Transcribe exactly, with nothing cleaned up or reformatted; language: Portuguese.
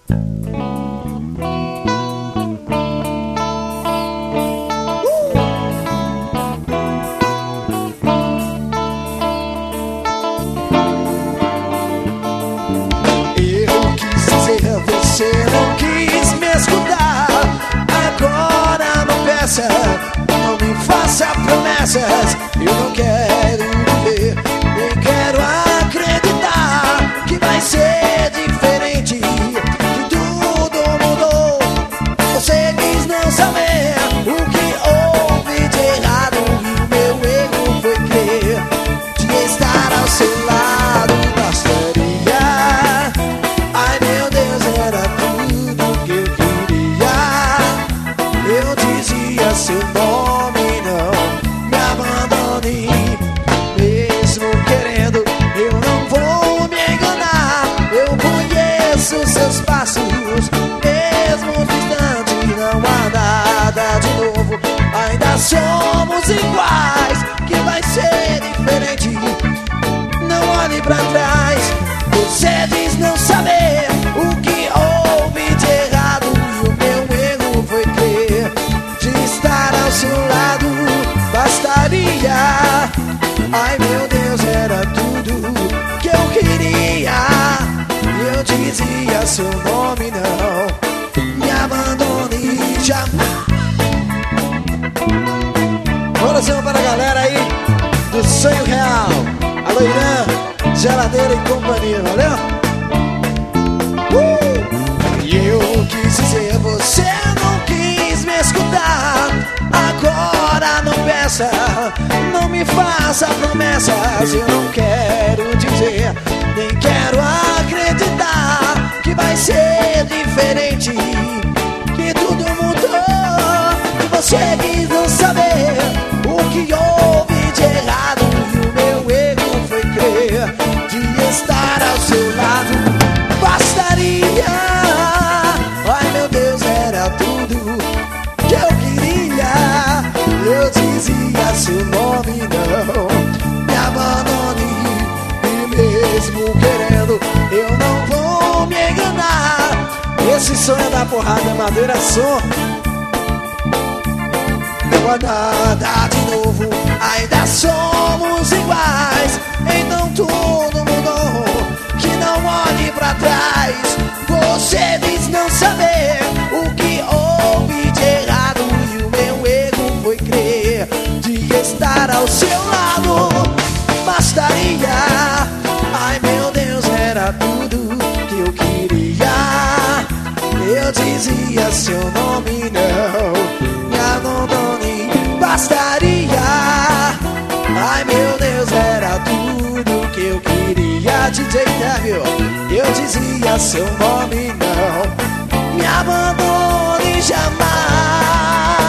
Você não quis me escutar, agora não peça, não me faça promessas. Eu não quero viver, nem quero acreditar que vai ser diferente, que tudo mudou. Você quis não saber o que houve de errado, e o meu erro foi crer de estar ao seu lado. Bastaria, ai meu Deus, era tudo que eu queria. Eu dizia seu nome, não me abandone. Mesmo querendo, eu não vou me enganar. Eu conheço seus passos, mesmo distante, não há nada de novo. Ainda somos iguais, que vai ser diferente. Não olhe pra trás. Você diz não saber o que houve de errado, e o meu erro foi crer de estar ao seu lado. Bastaria, ai meu Deus, era tudo que eu queria. Eu dizia seu nome, não me abandone jamais. Oração para a galera aí do Sonho Real. Alô Irã, Geladeira e companhia, valeu? Uh! E eu quis dizer, você não quis me escutar. Agora não peça, não me faça promessas. Eu não quero dizer, nem quero acreditar que vai ser diferente, que tudo mudou. Você quis não saber o que houve de errado, e o meu erro foi crer de estar ao seu lado. Bastaria, ai meu Deus, era tudo que eu queria. Eu dizia seu nome, não me abandone. E mesmo querendo, eu não vou me enganar. Esse sonho é da porrada, Madeira Som. Não há nada de novo, ainda somos iguais. Então tudo mudou, que não olhe pra trás. Você diz não saber o que houve de errado, e o meu erro foi crer de estar ao seu lado. Bastaria, ai meu Deus, era tudo que eu queria. Eu dizia seu nome, não me abandone. Bastaria, ai meu Deus, era tudo que eu queria. D J Térmio, eu dizia seu nome, não me abandone jamais.